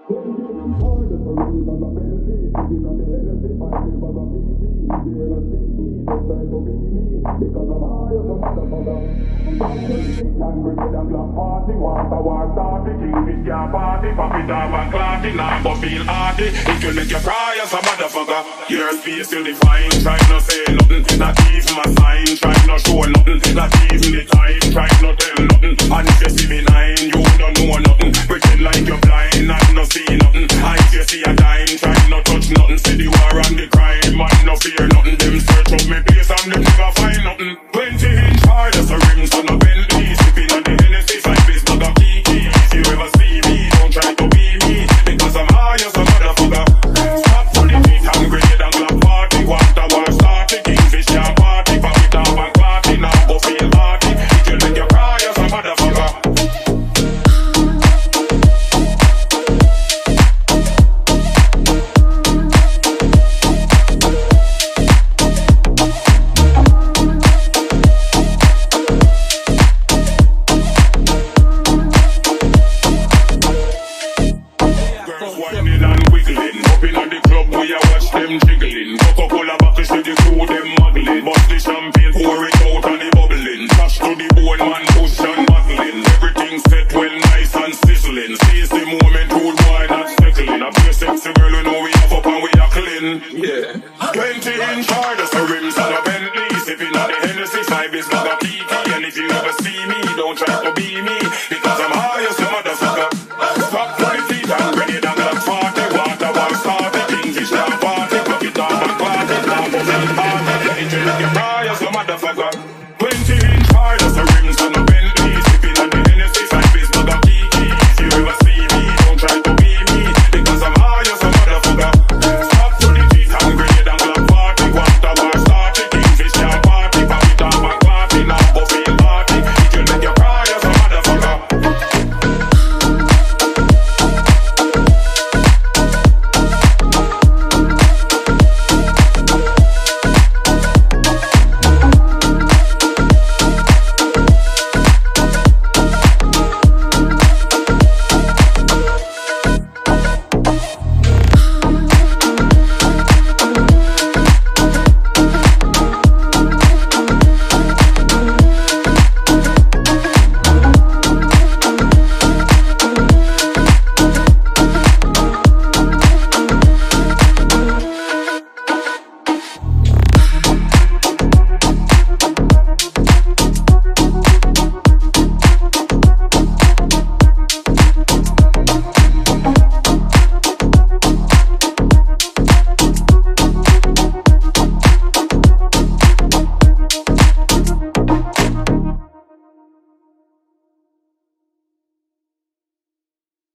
Party, want a war starty, Kingfish can't party, pop it off and clot it, now go feel hearty. It will make you cry as a motherfucker. Your face still define, try not say nothing, not even a sign, try not show nothing, not even the time, try not tell nothing. And if you see me nine, you don't know nothing, pretend like you're blind and not see nothing. And if you see a dime, try not touch nothing, see the war and the crime, man no fear nothing. Them search up me place and them never find nothing. 20-inch car, that's a rims on a Bentley, sipping on the Hennessy, 5 is bag of kiki. If you ever see me, don't try to be me, because I'm high as a motherfucker. Stop for the beat and grade and clap party, want a war starty, Kingfish can't party, pop it off and clot it, now go feel hearty. It will make you cry as a motherfucker. Whining and wiggling, up in the club we a watch them jiggling. Coca-Cola bottles to the crew, them muggling. Bust the champagne, pour it out and the bubbling. Trash to the bone, man, push and muggling. Everything set well, nice and sizzling. Seize the moment, rude boy not stickling. A pure sexy girl, we know we have up and we are clean. Yeah. 20-inch car, that's the rims and a Bentley. Sipping on the Hennessy, 5 is bag of kiki. And if you ever see me, don't try to be me, because I'm high as